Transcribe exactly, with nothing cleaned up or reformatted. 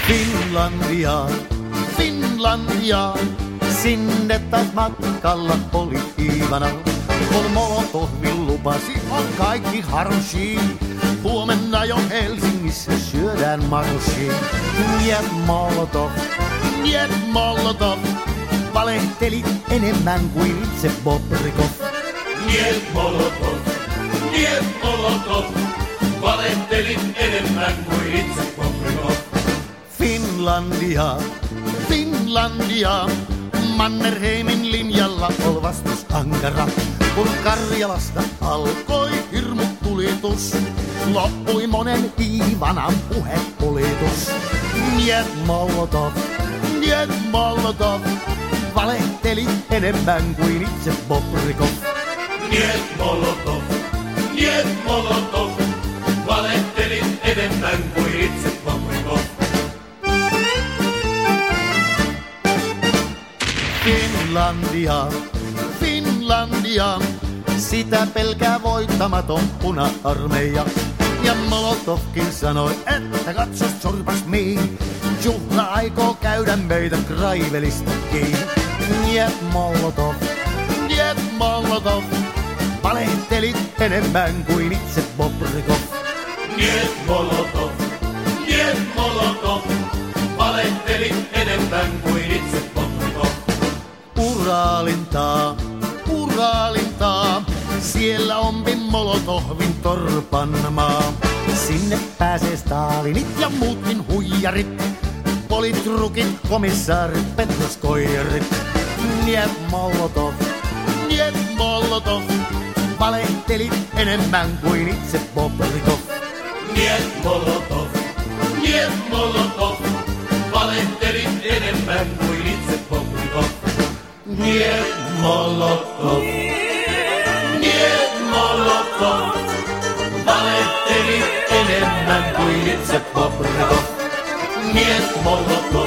Finlandia, Finlandia, sinne taas matkalla oli Iivana. Kun Molotovin lupasi, on kaikki harshi. Huomenna jo Helsingissä syödään marshi. Niet Molotov, niet Molotov, valehtelit enemmän kuin itse Bobrikov. Niet Molotov, niet Molotov, valehtelit enemmän kuin itse Bobrikov. Finlandia, Finlandia, Mannerheimin linjalla ol vastus ankara. Kun Karjalasta alkoi hirmutulitus, loppui monen Iivanan puhepolitus. Niet Molotov, niet Molotov, valehteli enemmän kuin itse Bobrikov. Niet Molotov, niet Molotov, valehteli enemmän kuin itse Bobrikov. Finlandia, Finlandia, sitä pelkää voittamaton puna-armeija. Ja Molotovkin sanoi, että katsos sorpas miin, juhla aikoo käydä meitä Kraivelista kiinni. Niet Molotov, niet Molotov, valehtelit enemmän kuin itse Bobrikov. Niet Molotov, niet Molotov, valehtelit enemmän kuin itse Bobrikov. Uraalintaa, Uraalintaa, siellä onpi Molotovin torpan maa. Sinne pääsee Stalinit ja muutkin huijarit, politrukit, komissaarit, petroskoijarit. Niet Molotov, niet Molotov, valehtelit enemmän kuin itse Bobrikov. Niet Molotov, niet Molotov, valehtelit enemmän kuin itse Bobrikov. Niet Molotov, niet Molotov, valehtelit enemmän kuin itse Bobrikov. Niet Molotov.